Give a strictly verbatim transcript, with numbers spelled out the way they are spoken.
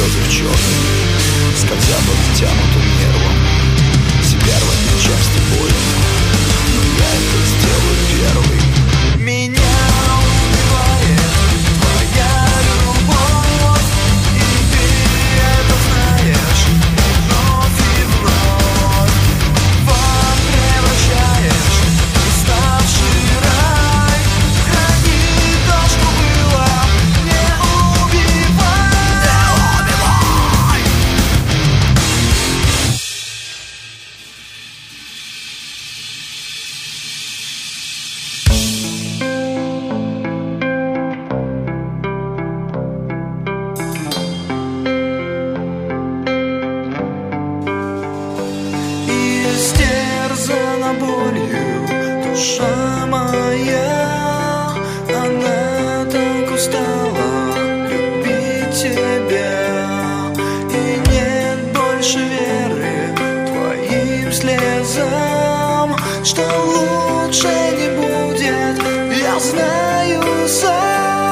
слезы в черный, скользя по втянутым нервам. Себя рвать на части больно, но я это сделаю первый. Меня убивает твоя любовь, и ты это знаешь. Вновь и вновь вам превращаешь уставший рай. Храни то, что было, не убивай, не убивай. Истерзана болью душа моя, она так устала любить тебя, и нет больше веры твоим слезам, что лучше не будет, я знаю сам.